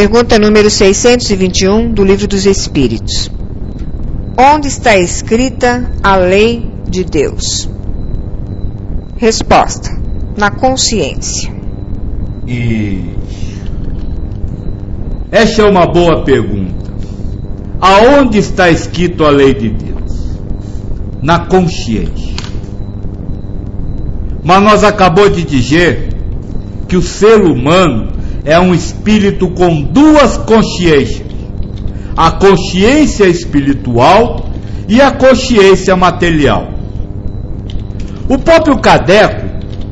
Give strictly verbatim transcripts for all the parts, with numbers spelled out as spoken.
Pergunta número seiscentos e vinte e um do Livro dos Espíritos. Onde está escrita a lei de Deus? Resposta: na consciência. E essa é uma boa pergunta. Aonde está escrito a lei de Deus? Na consciência. Mas nós acabamos de dizer que o ser humano é um espírito com duas consciências: a consciência espiritual e a consciência material. O próprio Kardec,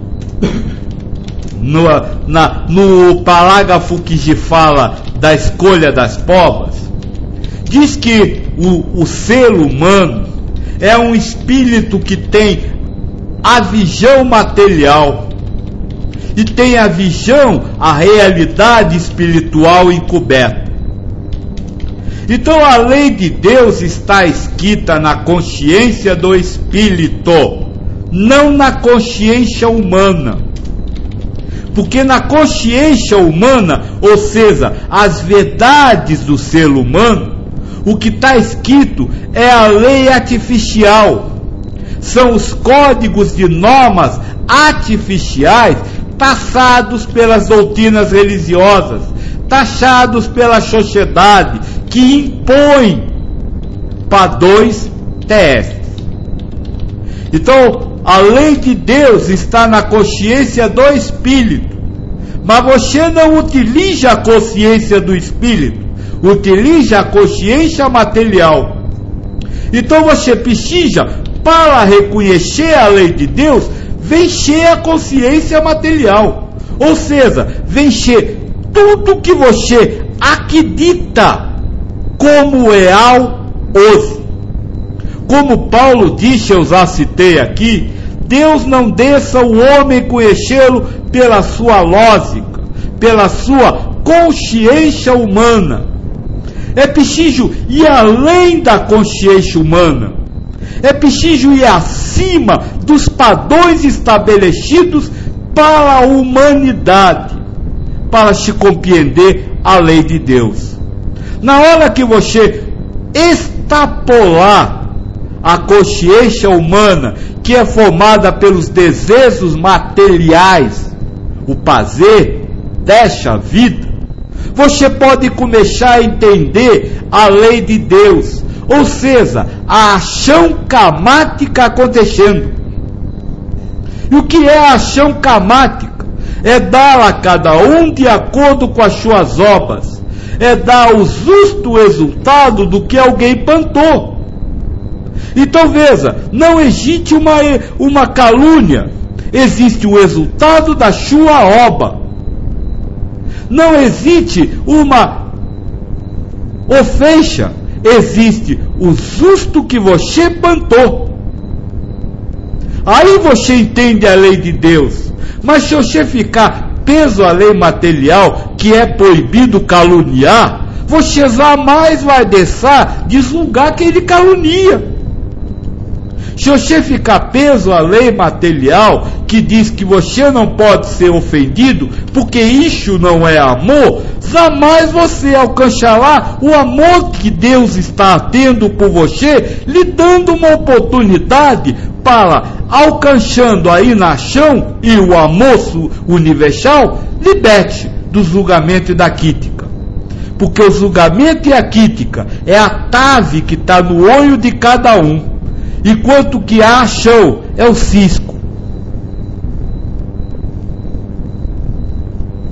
no, na, no parágrafo que se fala da escolha das provas, diz que o, o ser humano é um espírito que tem a visão material e tem a visão, a realidade espiritual encoberta. Então a lei de Deus está escrita na consciência do espírito, não na consciência humana. Porque na consciência humana, ou seja, as verdades do ser humano, o que está escrito é a lei artificial. São os códigos de normas artificiais passados pelas doutrinas religiosas, taxados pela sociedade, que impõe padrões terrestres. Então, a lei de Deus está na consciência do espírito, mas você não utiliza a consciência do espírito, utiliza a consciência material. Então você precisa, para reconhecer a lei de Deus, vencer a consciência material, ou seja, vencer tudo que você acredita como real hoje. Como Paulo disse, eu já citei aqui, Deus não deixa o homem conhecê-lo pela sua lógica, pela sua consciência humana. É preciso ir além da consciência humana. É preciso ir acima dos padrões estabelecidos para a humanidade, para se compreender a lei de Deus. Na hora que você extrapolar a consciência humana, que é formada pelos desejos materiais, o prazer desta vida, você pode começar a entender a lei de Deus, ou seja, a ação karmática acontecendo. E o que é a ação karmática? É dar a cada um de acordo com as suas obras, é dar o justo resultado do que alguém plantou. Então veja, não existe uma, uma calúnia, existe o resultado da sua obra. Não existe uma ofensa, existe o justo que você plantou. Aí você entende a lei de Deus. Mas se você ficar preso à lei material, que é proibido caluniar, você jamais vai deixar de julgar quem lhe calunia. Se você ficar preso à lei material, que diz que você não pode ser ofendido, porque isso não é amor, jamais você alcançará o amor que Deus está tendo por você, lhe dando uma oportunidade para, alcançando a inação e o amor universal, liberte do julgamento e da crítica. Porque o julgamento e a crítica é a trave que está no olho de cada um, enquanto que a ação é o cisco.